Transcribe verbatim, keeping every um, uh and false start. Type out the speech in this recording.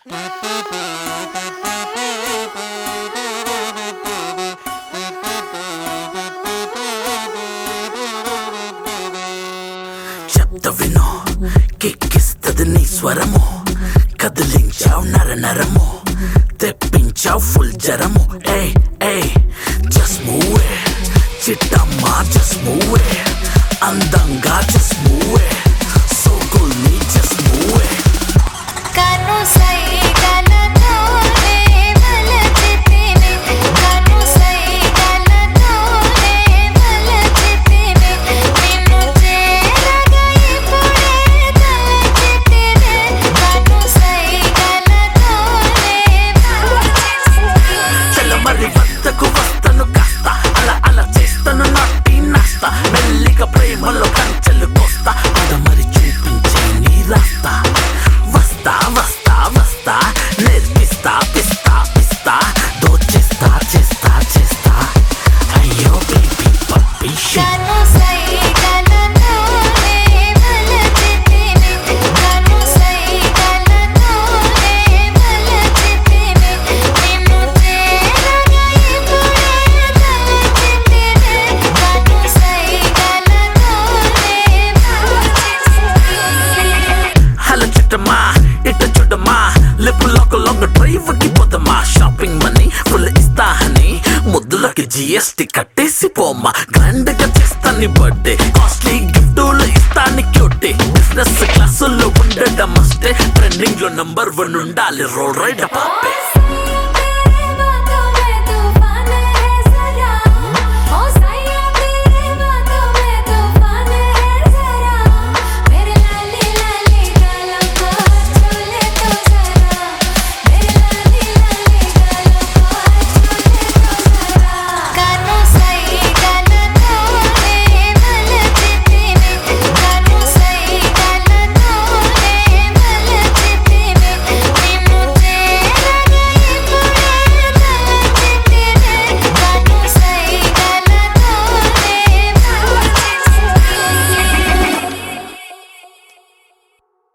చెప్త వినో కిక్కిస్తది నీ స్వరము కదిలించావు నర నరము తెప్పించావు ఫుల్ జరము ఏ ఏ జస్ట్ మూవ్ చిట్టమ్మా జస్ట్ మూవ్ అందంగా జస్ట్ మూవ్ సోకుల్ని జస్ట్ మూవ్ కను సైగలతోనే వలచితిని కను సైగలతోనే వలచితిని నిన్ను చేరగా ఇప్పుడే తలచితిని కను సైగలతోనే వలచితిని చల్లమరి వద్దకు వస్తను కాస్త అలా అలా చేస్తను నాటి నాస్తా మెల్లిగా ప్రేమలో కంచెలు కోస్తా అదమరి చూపించే నీ రాస్తా వస్తా వస్తా వస్తా నేర్పిస్తా పిస్తా పిస్తా దోచేస్తా చేస్తా చేస్తా అయ్యో బేబీ పప్పీ కను సైగలతోనే వలచితిని కను సైగలతోనే వలచితిని నిన్ను చేరగా ఇప్పుడే తలచితిని కను సైగలతోనే వలచితిని హలో చుట్టమా ఇట చూడమా లిప్ లాక్ లాంగ్ డ్రైవ్ కి పోదమా షాపింగ్ మనీ ఫుల్ ఇస్తా హనీ ముద్దులకి జిఎస్టి కట్టేసి పోమ్మా గ్రాండ్ గా చేస్తా నీ బర్త్డే కాస్ట్లీ గిఫ్టులు ఇస్తా నీ క్యూటీ బిజినెస్ క్లాసుల్లో ఉండడం మస్టే ట్రెండింగ్ లో నంబర్ వన్ ఉండాలి రోల్ రైడ్ పాపే